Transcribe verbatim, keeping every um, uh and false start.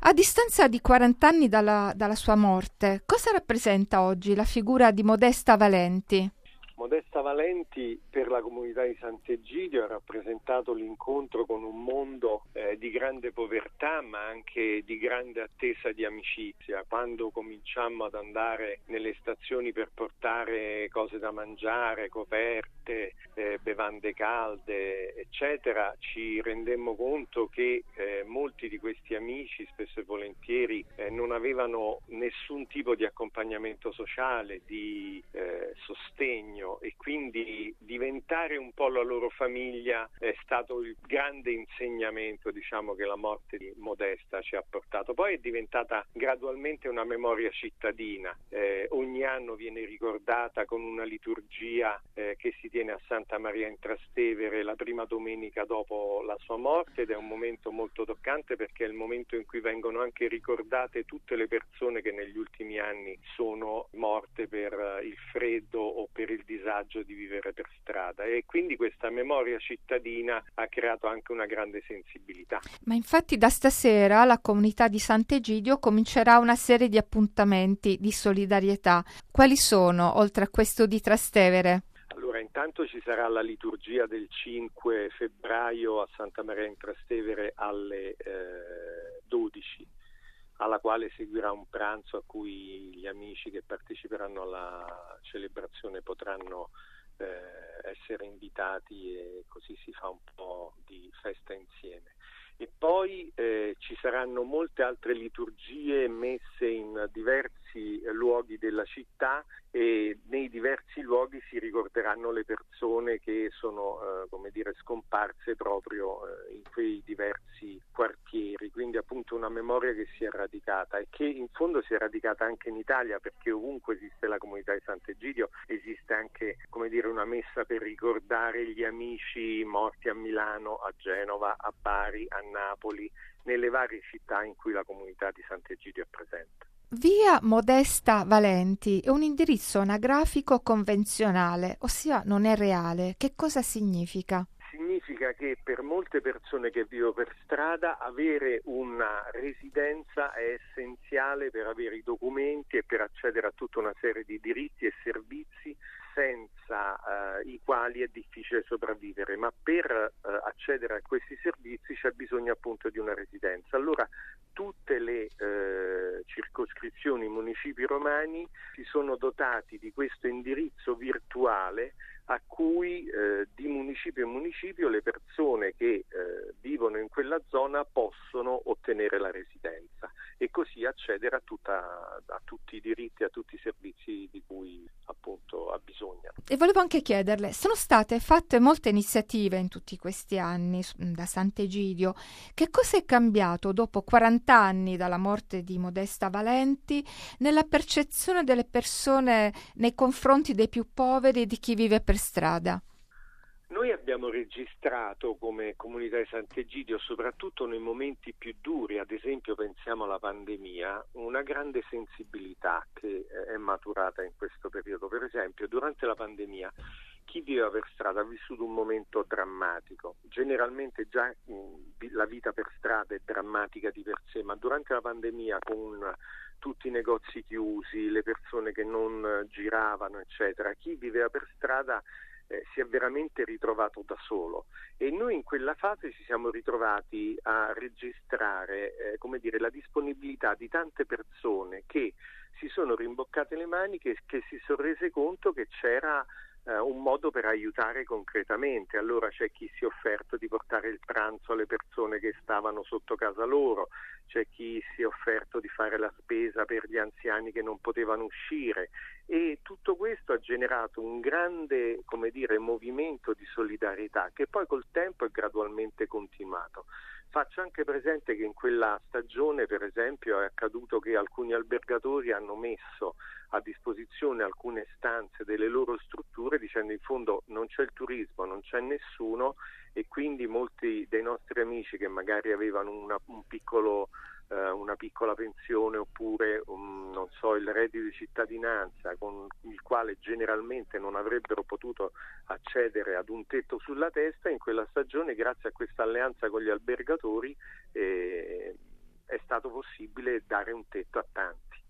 A distanza di quaranta anni dalla, dalla sua morte, cosa rappresenta oggi la figura di Modesta Valenti? Modesta Valenti per la comunità di Sant'Egidio ha rappresentato l'incontro con un mondo eh, di grande povertà ma anche di grande attesa di amicizia. Quando cominciammo ad andare nelle stazioni per portare cose da mangiare, coperte, eh, bevande calde, eccetera, ci rendemmo conto che eh, molti di questi amici spesso e volentieri eh, non avevano nessun tipo di accompagnamento sociale, di eh, sostegno, e quindi diventare un po' la loro famiglia è stato il grande insegnamento, diciamo, che la morte di Modesta ci ha portato. Poi è diventata gradualmente una memoria cittadina, eh, ogni anno viene ricordata con una liturgia eh, che si tiene a Santa Maria in Trastevere la prima domenica dopo la sua morte, ed è un momento molto toccante perché è il momento in cui vengono anche ricordate tutte le persone che negli ultimi anni sono morte per il freddo o per il disagio di vivere per strada, e quindi questa memoria cittadina ha creato anche una grande sensibilità. Ma infatti da stasera la comunità di Sant'Egidio comincerà una serie di appuntamenti di solidarietà. Quali sono, oltre a questo di Trastevere? Allora, intanto ci sarà la liturgia del cinque febbraio a Santa Maria in Trastevere alle eh, dodici, alla quale seguirà un pranzo a cui gli amici che parteciperanno alla celebrazione potranno eh, essere invitati, e così si fa un po' di festa insieme. E poi eh, ci saranno molte altre liturgie messe in diversi eh, luoghi della città, e nei diversi luoghi si ricorderanno le persone che sono eh, come dire scomparse proprio eh, in quei diversi quartieri, quindi appunto una memoria che si è radicata e che in fondo si è radicata anche in Italia, perché ovunque esiste la comunità di Sant'Egidio esiste anche, come dire, una messa per ricordare gli amici morti a Milano, a Genova, a Bari, a Napoli, nelle varie città in cui la comunità di Sant'Egidio è presente. Via Modesta Valenti è un indirizzo anagrafico convenzionale, ossia non è reale. Che cosa significa? Significa che per molte persone che vivono per strada avere una residenza è essenziale per avere i documenti e per accedere a tutta una serie di diritti e servizi senza eh, i quali è difficile sopravvivere, ma per eh, accedere a questi servizi c'è bisogno appunto di una residenza. Allora tutte le eh, circoscrizioni, municipi romani si sono dotati di questo indirizzo virtuale a cui eh, di municipio in municipio le persone che eh, vivono in quella zona possono ottenere la residenza e così accedere a, tutta, a tutti i diritti, a tutti i servizi di cui appunto ha bisogno. E volevo anche chiederle, sono state fatte molte iniziative in tutti questi anni da Sant'Egidio. Che cosa è cambiato dopo quaranta anni dalla morte di Modesta Valenti nella percezione delle persone nei confronti dei più poveri e di chi vive per strada? Noi abbiamo registrato come comunità di Sant'Egidio, soprattutto nei momenti più duri, ad esempio pensiamo alla pandemia, una grande sensibilità che è maturata in questo periodo. Per esempio, durante la pandemia chi viveva per strada ha vissuto un momento drammatico. Generalmente già mh, la vita per strada è drammatica di per sé, ma durante la pandemia, con tutti i negozi chiusi, le persone che non giravano, eccetera, chi viveva per strada Eh, si è veramente ritrovato da solo, e noi in quella fase ci siamo ritrovati a registrare eh, come dire, la disponibilità di tante persone che si sono rimboccate le maniche e che si sono rese conto che c'era eh, un modo per aiutare concretamente. Allora c'è chi si è offerto di portare il pranzo alle persone che stavano sotto casa loro, c'è chi si è offerto di fare la spesa per gli anziani che non potevano uscire, e tutto questo ha generato un grande, come dire, movimento di solidarietà che poi col tempo è gradualmente continuato. Faccio anche presente che in quella stagione, per esempio, è accaduto che alcuni albergatori hanno messo a disposizione alcune stanze delle loro strutture dicendo in fondo non c'è il turismo, non c'è nessuno, e quindi molti dei nostri amici che magari avevano una, un piccolo eh, una piccola pensione oppure um, non so il reddito di cittadinanza con il quale generalmente non avrebbero potuto accedere ad un tetto sulla testa, in quella stagione grazie a questa alleanza con gli albergatori eh, è stato possibile dare un tetto a tanti.